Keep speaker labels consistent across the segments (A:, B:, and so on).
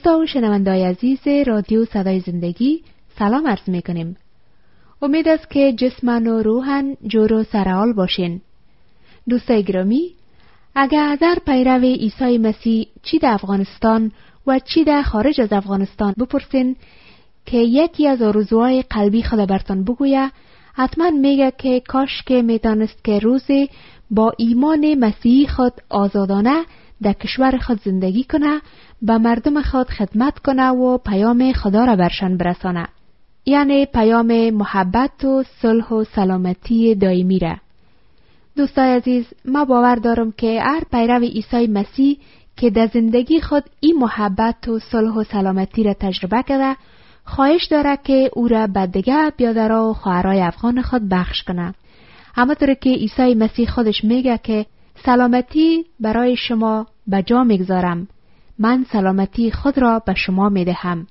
A: دوستان شنوندای عزیز رادیو صدای زندگی سلام عرض میکنیم. امید است که جسمن و روحن جور و سرحال باشین. دوستای گرامی، اگر در پیرو عیسی مسیح چی در افغانستان و چی در خارج از افغانستان بپرسین که یکی از آرزوهای قلبی خود برتان بگویه، حتما میگه که کاش که میتونست که روزی با ایمان مسیحی خود آزادانه در کشور خود زندگی کنه، به مردم خود خدمت کنه و پیام خدا را برشان برسانه، یعنی پیام محبت و صلح و سلامتی دائمی را. دوستای عزیز، ما باور دارم که هر پیرو عیسی مسیح که در زندگی خود این محبت و صلح و سلامتی را تجربه کرده، خواهش داره که او را به دیگه برادرها و خواهرای افغان خود بخش کنه. همانطور که عیسی مسیح خودش میگه که سلامتی برای شما به جا میگذارم، من سلامتی خود را به شما میدهم.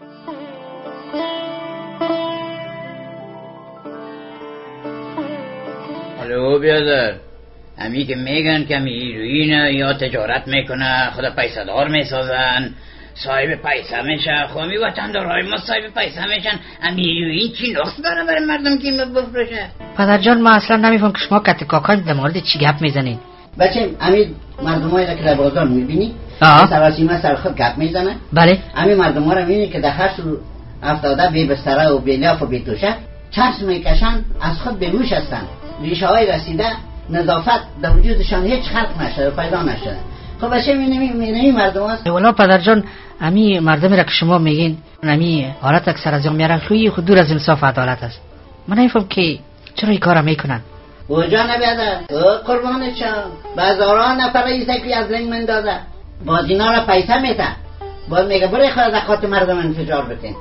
B: الو بیادر، همی که میگن که همی روینه یا تجارت میکنه، خدا پیسه دار میسازن، صاحب پیسه میشه. خب همی وطندارهای ما صاحب پیسه میشن، همی روین چی نقص داره برای مردم که بفروشه؟
C: پدر جان، ما اصلا نمیفهم که شما کت کاکای در مورد چی گپ میزنین.
D: بچه همین مردمایی که در بازار میبینی سراسیمه سر خود گپ میزنه.
C: بله،
D: همین مردم‌ها رو میبینی که در هر سو افتاده بی بستره و بی لیاف و بی توشه، چرس میکشن، از خود بیهوش هستن، ریشه های رسیده، نظافت در وجودشان هیچ خلق نشده، پیدا نشده. خب بچه میبینی مردم هست.
C: والا پدر جان، همی مردمی را که شما میگین همی حالت اکثر از میارن خود دور از انصاف عدالت است. من نمیفهم که چرا این کارا میکنن.
D: اوجا نبیاده قربانشان بازاران نفر ایسکی از رنگ من داده، باز اینا را پیسه میده، باز میگه برای خود زکات مردم انفجار بتین.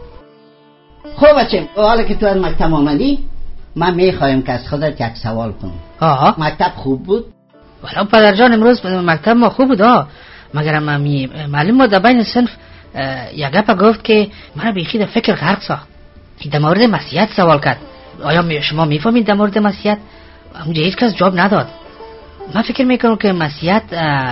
D: خب بچه، حالا که تو از مکتب آمدی، من میخوایم که از خودت یک سوال کنم. مکتب خوب بود؟
C: والا پدر جان، امروز مکتب ما خوب بود. مگر معلم ما در بین صنف یک گپ گفت که من بیخی در فکر غرق ساخت. در مورد مسیحیت سوال کرد. آیا شما میفهمید در مورد مسیحیت؟ اونجا هیچ کس جواب نداد. من فکر میکنم که مسیحیت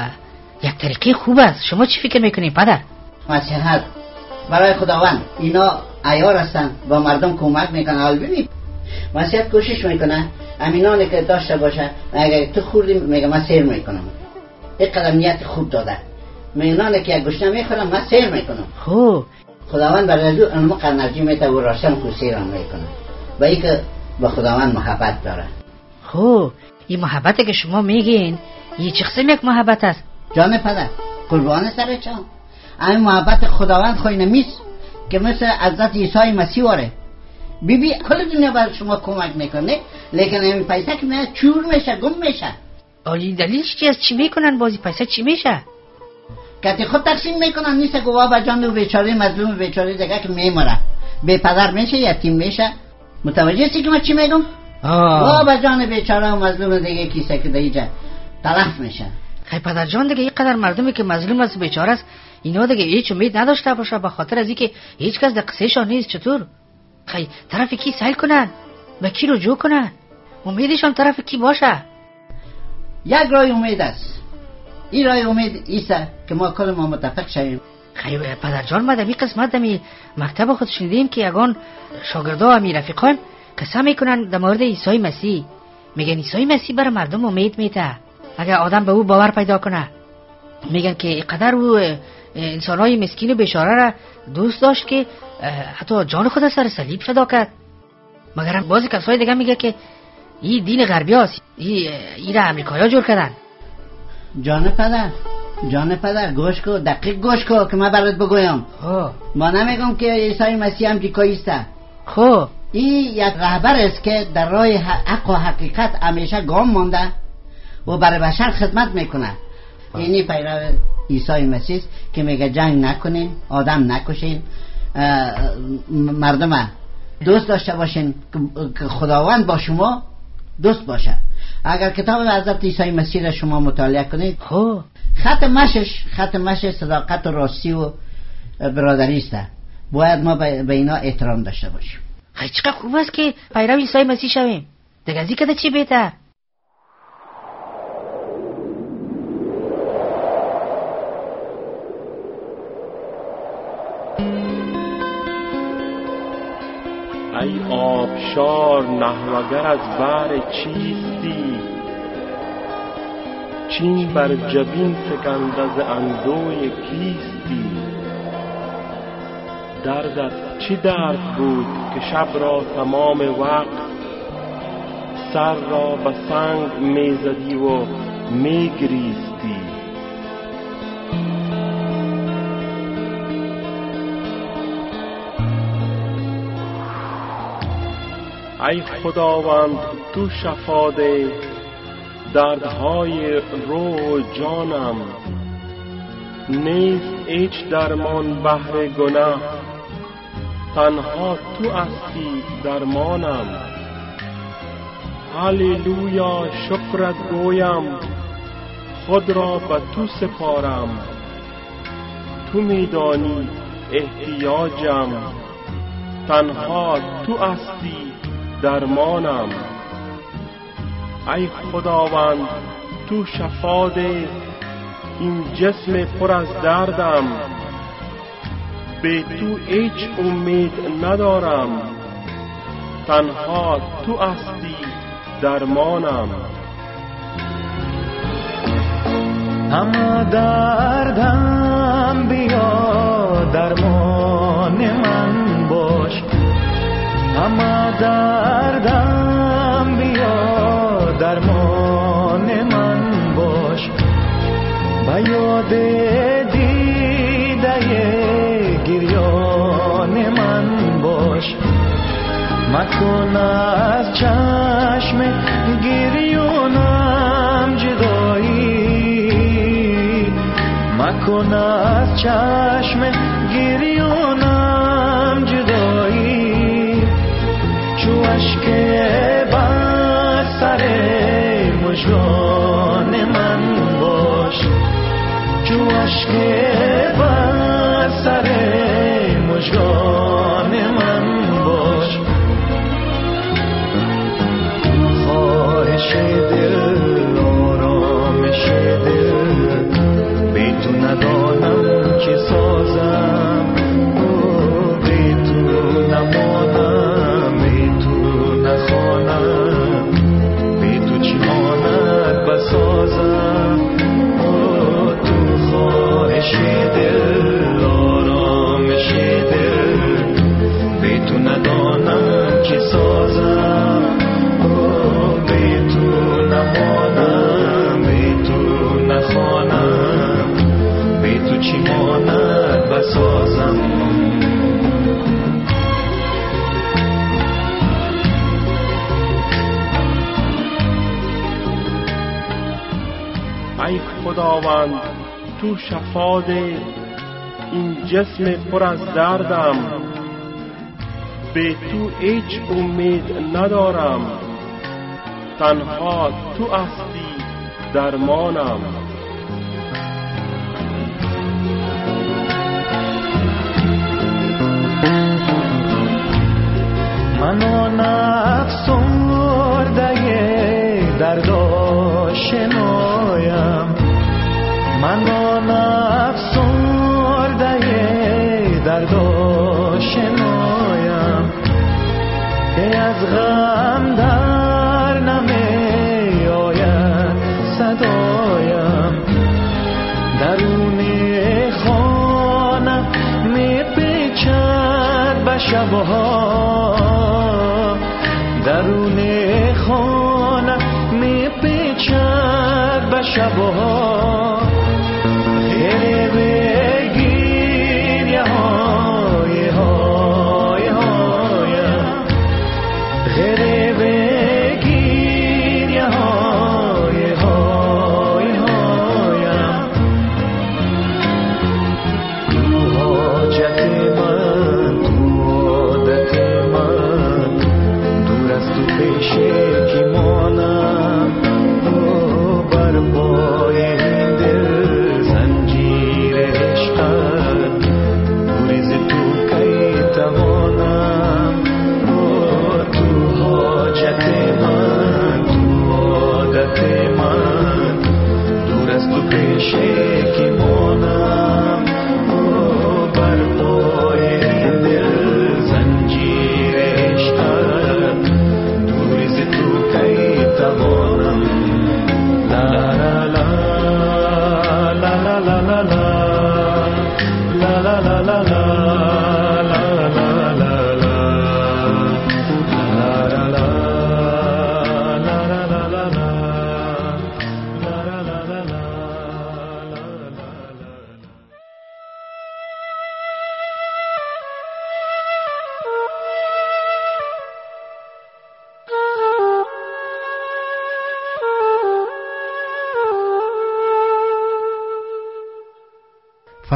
C: یک طریقه خوب است. شما چی فکر میکنید پدر؟
D: مسیحیت برای خداوند، اینا عیار هستن، با مردم کمک میکنن. حال ببین مسیحیت کوشش میکنه امینانی که داشته باشه، اگر تو خوردی میگه من سیر میکنم، یک قدم نیت خوب داده. مینانی که یک گوشت میخورم من سیر میکنم.
C: خوب
D: خداوند برای ازو انمو قنرجی میته و راشن کو سیر میکنه، و ای که با خداوند محبت داره.
C: خوب، این محبتی که شما میگین این چه قسم یک محبت است؟
D: جان پدر، قربان سر چم، این محبت خداوند خوی نمیست که مثل حضرت عیسی مسیح واره. بیبی کل دنیا بر شما کمک میکنه، لیکن این پیسه که نه چور میشه، گم میشه.
C: آلی دلیلش چی است؟ چی میکنن بازی پیسه چی میشه؟
D: که خود تقسیم میکنن، نیست گواه با جان و بیچاره مظلوم بیچاره دیگه که میمره، بی پدر میشه، یتیم میشه. متوجه هستی که من چی میگم؟ گواه با جان بیچاره و مظلوم دیگه کیسه که دیگه تلف میشه.
C: خیلی پدر جان، دیگه اینقدر مردمی که مظلوم است بیچاره است، اینا دیگه هیچ امید نداشته باشه به خاطر از اینکه هیچ کس در قصهشان نیست. چطور خیلی طرف کی سیل کنن، به کی رجوع کنن؟ امیدشان طرف کی باشه؟
D: یک راه امید است. این راه امید ایسه که ما کل ما متفق شویم.
C: خیلی پدر جان، ما در این قسمت در مکتب خود شنیدیم که یگان شاگردا و رفیقان قسم میکنن در مورد عیسی مسیح. میگن عیسی مسیح برای مردم امید میده اگر آدم به او باور پیدا کنه. میگن که اینقدر او انسانهای مسکین و بیچاره را دوست داشت که حتی جان خود سر صلیب فدا کرد. مگر بعضی کسای دیگه میگه که این دین غربی است، این را امریکایی‌ها جور کردن.
D: جان پدر گوش کو، دقیق گوش کو که من برات بگویم. ما نمیگم که عیسی مسیح امریکایی است.
C: خب
D: این یک رهبر است که در راه حق و حقیقت همیشه گام مانده و برای بشر خدمت میکنه. اینی پیرو عیسی مسیح که میگه جنگ نکنین، آدم نکشین، مردم دوست داشته باشین که خداوند با شما دوست باشه. اگر کتاب حضرت عیسی مسیح را شما مطالعه کنید، خط مشش صداقت و راستی و برادری است. باید ما به اینا احترام داشته باشیم.
C: چقدر خوب است که پیرو عیسی مسیح شویم. دیگه از این کده چی بهتر؟
E: آبشار نحوگر از بحر چیستی؟ چین بر جبین فکنده ز اندوی کیستی؟ دردت چی درد بود که شب را تمام وقت سر را به سنگ میزدی و میگریستی؟ ای خداوند تو شفا ده دردهای روح و جانم، نیست هیچ درمان بهر گناه، تنها تو هستی درمانم. هللویا شکرت گویم، خود را به تو سپارم، تو میدانی احتیاجم، تنها تو هستی درمانم. ای خداوند تو شفا ده این جسم پر از دردم، به تو هیچ امید ندارم، تنها تو هستی درمانم.
F: اما دردم بیا درمان من باش، اما دردم بیا درمان من باش، به یاد دیده گریان من باش، مکن از چشم گریونم جدایی، مکن از چشم گریونم جدایی، چو اشک بر سر مژگان من باش، چو اشک بر سر مژگان من باش. خواهش دل آرامش دل، بی تو ندانم که سازم، بی تو نمانم، بی تو نخوانم، بی تو چی ماند بسازم. تو خواهش دل آرامش دل، بی تو ندانم که سازم، بی تو نمانم، بی تو نخوانم، بی تو چی ماند بسازم.
E: ای خداوند تو شفا ده این جسم پر از دردم، به تو هیچ امید ندارم، تنها تو هستی درمانم.
F: من آن افسرده درد آشنایم، من آن افسرده درد آشنایم، که از غم در نمی آید صدایم، درون خانه می پیچد به شبها، درون خانه می پیچد به شبها، خیره بگیر یه های های هایم، خیره بگیر یه های های هایم. تو حاجت من، تو عادت من، دور از تو پیشه کی مانم، بر پای این دل زنجیر عشقت، گریز تو کی توانم. تو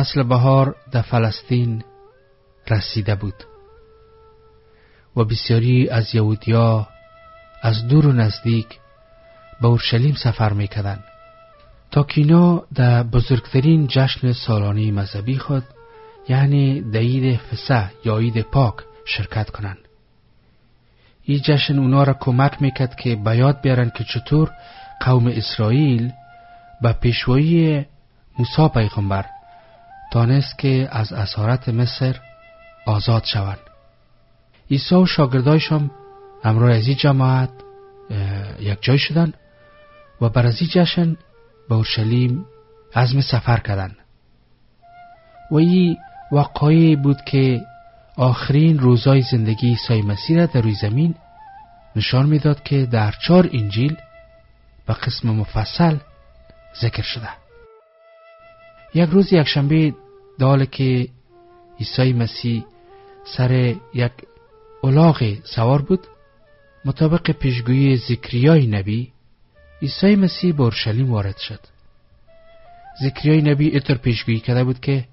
G: فصل بهار در فلسطین رسیده بود و بسیاری از یهودیا از دور و نزدیک به اورشلیم سفر میکردند تا که اینا در بزرگترین جشن سالانه مذهبی خود یعنی در عید فسح یا عید پاک شرکت کنند. این جشن اونا را کمک میکرد که به یاد بیارن که چطور قوم اسرائیل به پیشوایی موسی پیغمبر دانست که از اسارت مصر آزاد شوند. عیسی و شاگردایش هم همراه از این جماعت یک جای شدند و بر از این جشن به اورشلیم عزم سفر کردند. و این واقعی بود که آخرین روزای زندگی عیسی مسیح را در روی زمین نشان میداد که در 4 انجیل به قسم مفصل ذکر شده. یک روز یکشنبه داله که عیسی مسیح سر یک الاغ سوار بود، مطابق پیشگویی زکریای نبی عیسی مسیح به اورشلیم وارد شد. زکریای نبی اینطور پیشگویی کرده بود که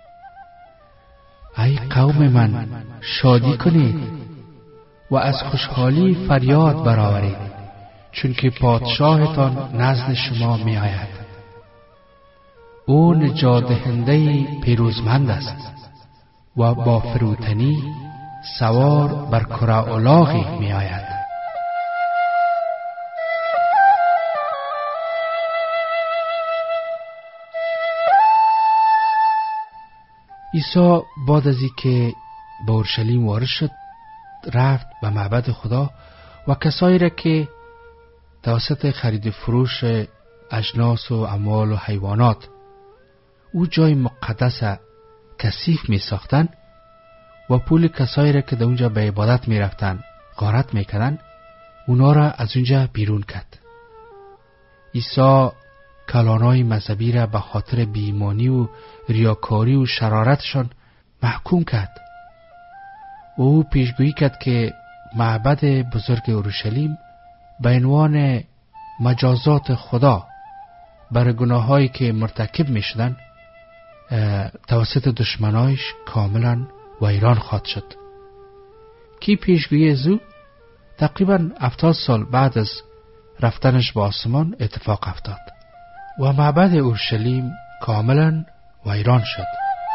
G: ای قوم من شادی کنید و از خوشحالی فریاد برآورید، چون که پادشاهتان نزد شما می آید. او نجات دهنده پیروزمند است و با فروتنی سوار بر کره الاغی می آید. عیسی بعد از اینکه به اورشلیم وارد شد رفت به معبد خدا و کسایی را که توسط خرید فروش اجناس و اموال و حیوانات او جای مقدس کثیف می ساختن و پول کسایی را که در اونجا به عبادت می رفتن غارت می کردن، اونا را از اونجا بیرون کرد. عیسی کلانای مذهبی را به خاطر بی‌ایمانی و ریاکاری و شرارتشان محکوم کرد. او پیشگویی کرد که معبد بزرگ اورشلیم به عنوان مجازات خدا برای گناهایی که مرتکب می شدن توسط دشمنایش کاملا ویران خواهد شد. کی پیشگویی از او تقریبا 70 سال بعد از رفتنش به آسمان اتفاق افتاد و معبد اورشلیم کاملا ویران شد.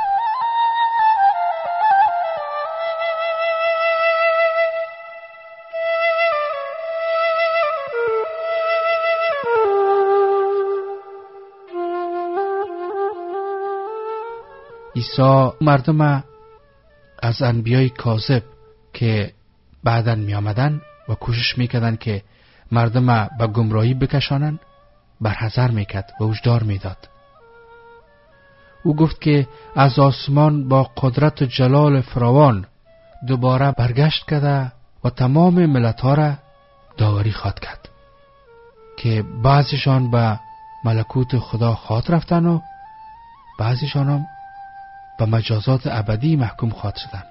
G: عیسی مردم از انبیای کاذب که بعداً می آمدن و کوشش می کردن که مردم به گمراهی بکشانن برحذر می کرد و هشدار می داد. او گفت که از آسمان با قدرت و جلال فراوان دوباره برگشت کرده و تمام ملت‌ها را داوری خواهد کرد که بعضیشان به ملکوت خدا خواهد رفتن و بعضیشان هم به مجازات ابدی محکوم خواهد شدن.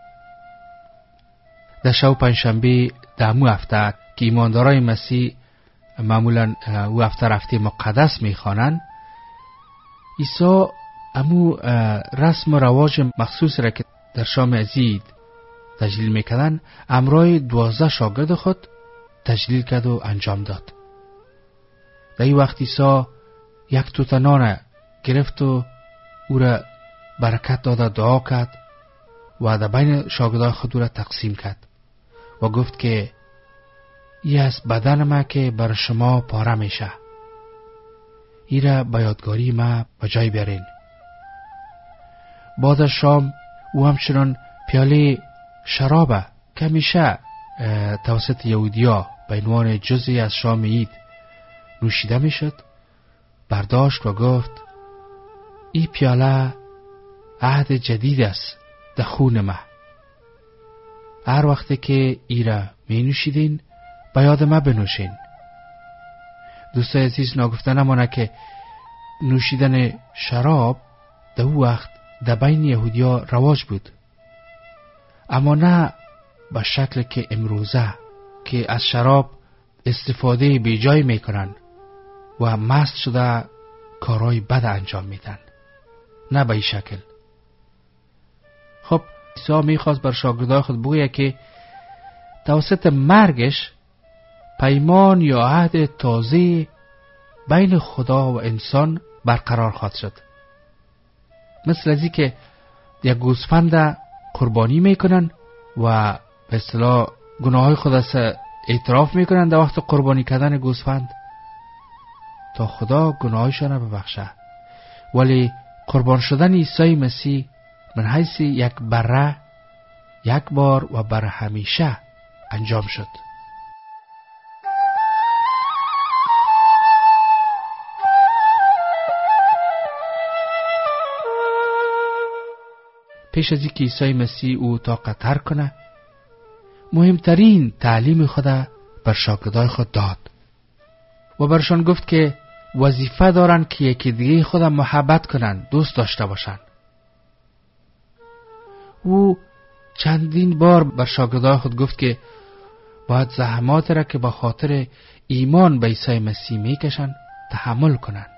G: در شب پنجشنبه در امو هفته که ایماندارای مسیح معمولا او هفته مقدس میخوانند، عیسی امو رسم و رواج مخصوص را که در شام عید تجلیل میکردن امرای 12 شاگرد خود تجلیل کرد و انجام داد. در این وقت عیسی یک توته نان گرفت و او را برکت داد، دعا کرد و در بین شاگردان خود را تقسیم کرد و گفت که این است بدن ما که بر شما پاره میشه، این را به یادگاری ما به جای بیارین. بعد از شام او همچنان پیاله شراب که همیشه توسط یهودیا به عنوان جزئی از شام عید نوشیده میشد برداشت و گفت این پیاله عهد جدید است در خون ما. هر وقت که ای را می نوشیدین به یاد ما بنوشین. دوستای عزیز، ناگفته نمانه که نوشیدن شراب در او وقت در بین یهودیا رواج بود، اما نه به شکل که امروزه که از شراب استفاده بی جای میکنن و مست شده کارهای بد انجام میدن. نه به این شکل. خب عیسی میخواست بر شاگردای خود بگوید که توسط مرگش پیمان یا عهد تازه بین خدا و انسان برقرار خواهد شد. مثل ازی که یک گوسفند قربانی میکنن و به اصطلاح گناههای خود اعتراف میکنن در وقت قربانی کردن گوسفند تا خدا گناهایشان را ببخشه، ولی قربان شدن عیسی مسیح من حیث یک بره یک بار و بر همیشه انجام شد. پیش از اینکه عیسی مسیح او طاقت ترک کنه، مهمترین تعلیم خود بر شاگردای خود داد و برشان گفت که وظیفه دارن که یکی دیگه خود محبت کنن، دوست داشته باشن. او چندین بار بر شاگردای خود گفت که باید زحمات را که به خاطر ایمان به عیسی مسیح میکشن تحمل کنن.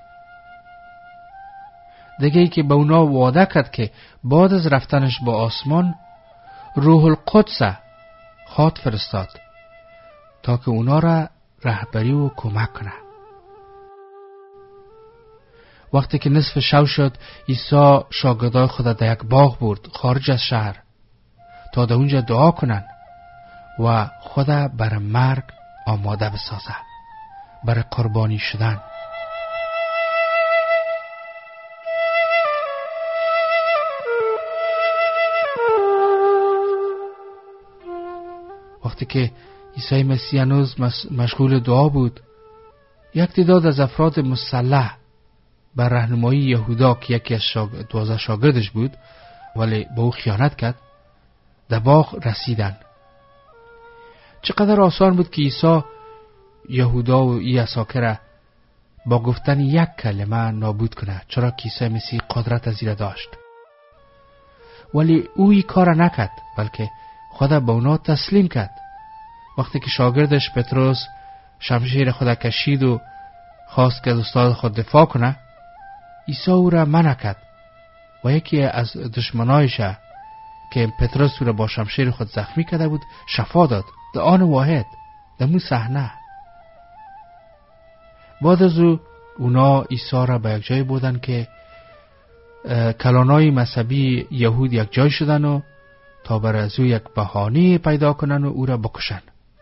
G: دیگه ای که به اونا وعده کرد که بعد از رفتنش به آسمان روح القدس خواهد فرستاد تا که اونا را رهبری و کمک کنه. وقتی که نصف شب شد، عیسی شاگردای خود در یک باغ برد خارج از شهر تا در اونجا دعا کنن و خود برای مرگ آماده بسازه، برای قربانی شدن. وقتی که عیسی مسیح هنوز مشغول دعا بود، یک تعداد از افراد مسلح بر راهنمایی یهودا که یکی از 12 شاگردش بود ولی به او خیانت کرد، در باغ رسیدن. چقدر آسان بود که عیسی یهودا و ای عساکر با گفتن یک کلمه نابود کنه، چرا که عیسی مسیح قدرت از این داشت. ولی او این کار نکرد، بلکه خود به اونا تسلیم کرد. وقتی که شاگردش پتروس شمشیر خود کشید و خواست که از استاد خود دفاع کنه، عیسی او را منع کرد و یکی از دشمنایش که پتروس او را با شمشیر خود زخمی کرده بود شفا داد در آن واحد، در مو صحنه. بعد از اونا عیسی را به یک جای بردن که کلانای مذهبی یهود یک جای شدن و تا بر از او یک بهانه پیدا کنن و او را بکشن،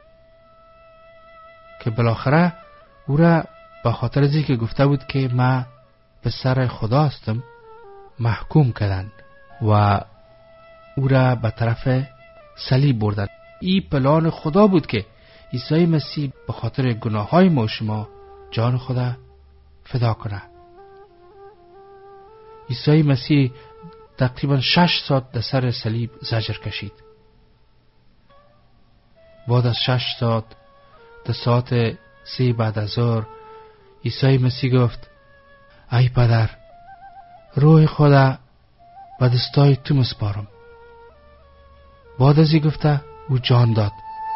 G: که بالاخره او را به خاطر از اینکه گفته بود که من به سر خدا هستم محکوم کردن و او را به طرف صلیب بردن. این پلان خدا بود که عیسی مسیح به خاطر گناههای ما و شما جان خدا فدا کنه. عیسی مسیح تقریبا 6 ساعت در سر صلیب زجر کشید. بعد از 6 ساعت در ساعت 3 بعد از ظهر عیسی مسیح گفت ای پدر، روح خدا به دستای تو مسپارم. بعد از این گفته او جان داد.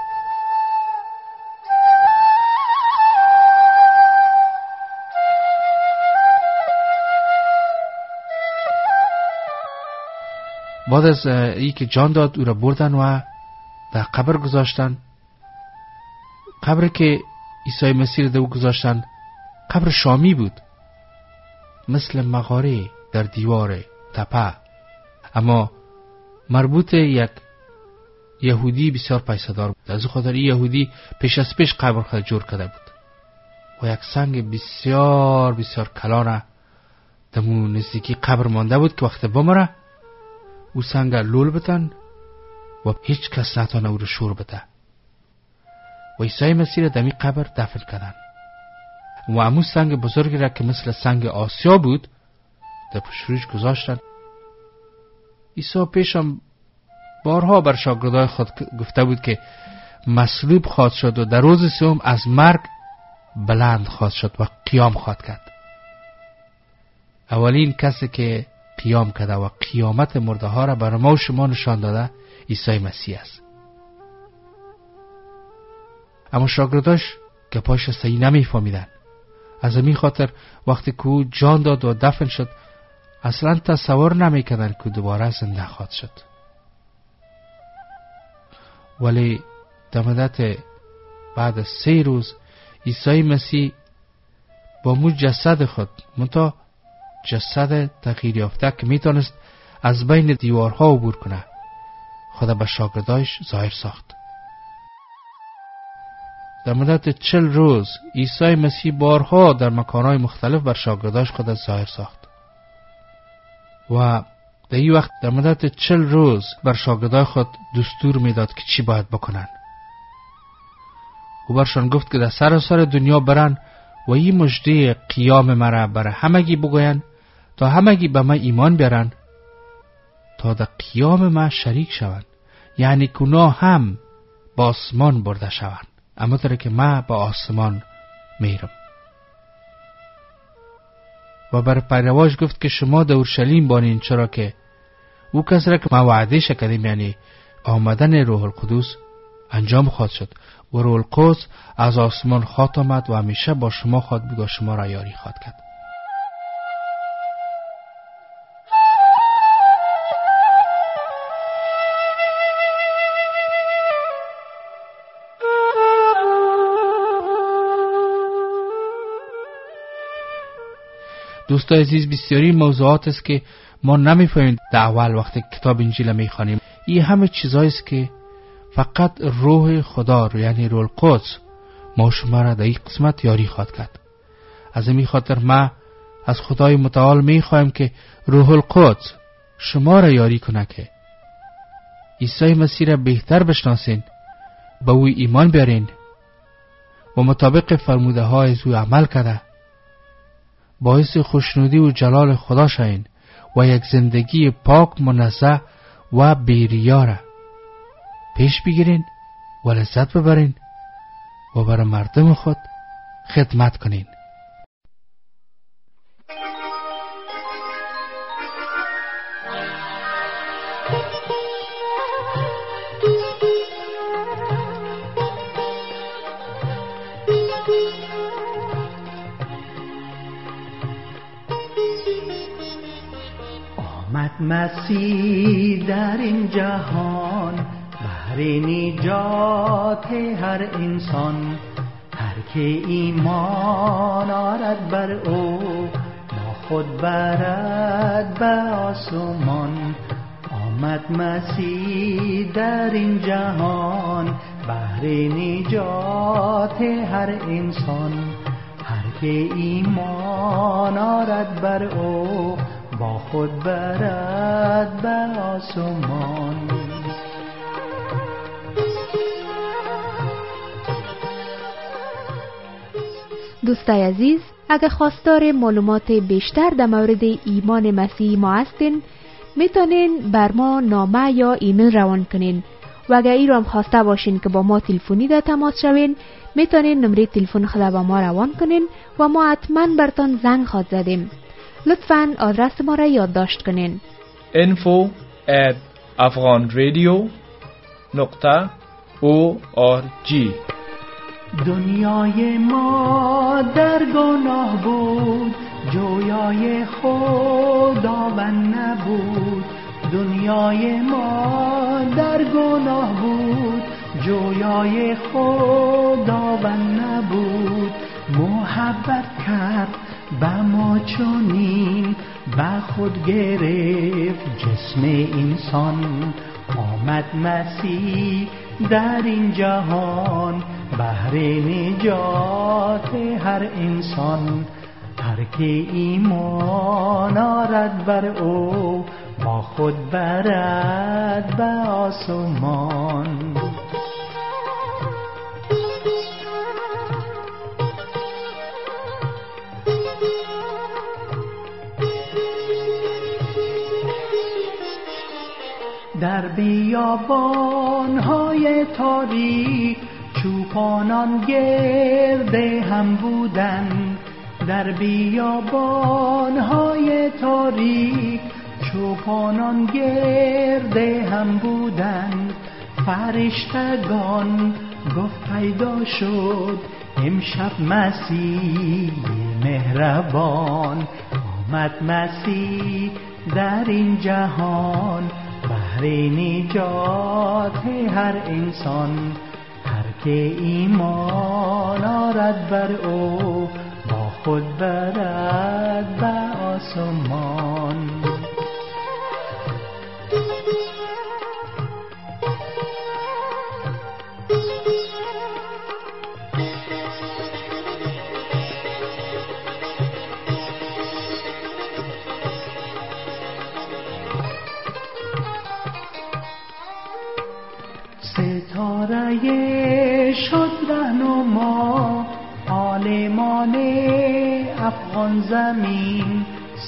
G: بعد از ای که جان داد او را بردن و در قبر گذاشتن. قبر که عیسی مسیح را در او گذاشتن قبر شامی بود، مثل مغاره در دیوار تپه، اما مربوط یک یهودی بسیار پیسه‌دار بود. از خاطر این یهودی پیش از پیش قبر خود جور کرده بود و یک سنگ بسیار بسیار کلانه در نزدیکی قبر مانده بود که وقت بمره او سنگ لول بتن و هیچ کس نتانه او رو شور بده. و عیسی مسیح را در این قبر دفن کردن و امو سنگ بزرگی را که مثل سنگ آسیا بود در پشت گذاشتن. عیسی پیشم بارها بر شاگردای خود گفته بود که مصلوب خواهد شد و در روز سوم از مرگ بلند خواهد شد و قیام خواهد کرد. اولین کسی که قیام کرده و قیامت مرده ها را بر ما و شما نشان داده عیسی مسیح است. اما شاگرداش گپاش صحیح نمی فهمیدن. از همین خاطر وقتی که او جان داد و دفن شد اصلا تصور نمیکردند که دوباره زنده خواهد شد. ولی در مدت بعد از 3 روز عیسی مسیح با مو جسد خود، منتها جسد تغییر یافته که میتونست از بین دیوارها عبور کنه، خود به شاگردایش ظاهر ساخت. در مدت 40 روز عیسی مسیح بارها در مکانهای مختلف بر شاگردایش خود ظاهر ساخت و در این وقت در مدت 40 روز بر شاگردای خود دستور میداد که چی باید بکنن. او برشان گفت که در سراسر دنیا برن و این مژده قیام مرا برای همگی بگوین تا همگی به من ایمان بیارن تا در قیام من شریک شوند، یعنی که اونا هم با آسمان برده شوند اما طور که من با آسمان میرم. و بر پیرواش گفت که شما در اورشلیم بانین، چرا که او کسی را که ما وعدهش کردیم، یعنی آمدن روح القدس انجام خواهد شد و روح القدس از آسمان خواهد آمد و همیشه با شما خواهد بود و شما را یاری خواهد کرد. دوستای عزیز، بسیاری موضوعات است که ما نمیفهمیم در اول وقتی کتاب انجیل میخوانیم. این همه چیزایی است که فقط روح خدا رو، یعنی روح القدس، ما شما را در این قسمت یاری خواهد کرد. از این خاطر ما از خدای متعال میخوایم که روح القدس شما را یاری کنه که عیسی مسیح را بهتر بشناسین، به او ایمان بیارین و مطابق فرموده های او عمل کرده باعث خوشنودی و جلال خدا شوین و یک زندگی پاک، منزه و بی‌ریا را پیش بگیرین و لذت ببرین و برای مردم خود خدمت کنین.
F: مسیح در این جهان بهر نجات هر انسان، هر که ایمان آرد بر او با خود برد به آسمان. آمد مسیح در این جهان بهر نجات هر انسان، هر که ایمان آرد بر او با خود برد به آسمان.
A: دوستای عزیز، اگر خواستار معلومات بیشتر در مورد ایمان مسیحی ما هستین، میتونین بر ما نامه یا ایمیل روان کنین و اگر ای رو هم خواسته باشین که با ما تلفنی در تماس شوین، میتونین نمره تلفن خود با ما روان کنین و ما حتما برتان زنگ خواهد زدیم. لطفاً آدرس ما را یادداشت کنین.
E: info@afghanradio.org.
F: دنیای ما در گناه بود، جویای خداوند نبود. دنیای ما در گناه بود، جویای خداوند نبود. محبت کرد با ما چنین، با خود گرفت جسم انسان. آمد مسیح در این جهان بهر نجات هر انسان، هر که ایمان آرد بر او با خود برد به آسمان. در بیابان‌های تاریک چوپانان گرد هم بودند. در بیابان‌های تاریک چوپانان گرد هم بودند. فرشتگان گفت پیدا شد امشب مسیح مهربان. آمد مسیح در این جهان بهر نجات هر انسان. هر که ایمان آرد بر او با خود برد به آسمان. ستاره شد رهنما عالمان افغان زمین.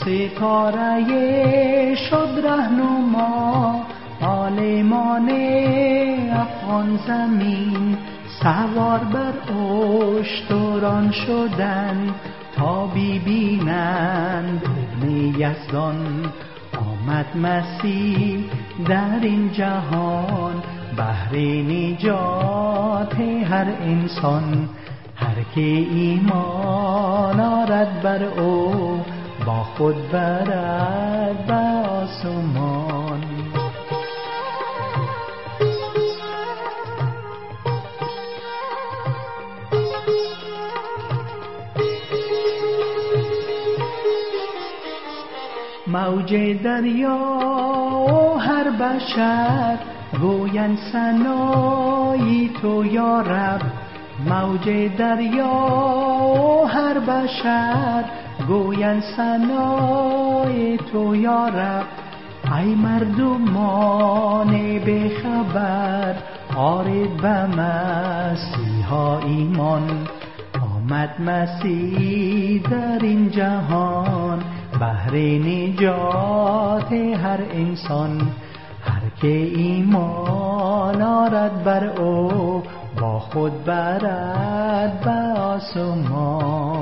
F: ستاره شد رهنما عالمان افغان زمین. سوار بر اشتران شدند تا ببینند ابن یزدان. آمد مسیح در این جهان بهر نجات هر انسان. هر که ایمان آرد بر او با خود برد به آسمان. موج دریا و هر بشر گویند ثنای تو یا رب. موج دریا و هر بشر گویند ثنای تو یا رب. ای مردمان بخبر آرید به مسیحا ایمان. آمد مسیح در این جهان بهر نجات هر انسان. هر که ایمان آرد بر او با خود برد به آسمان.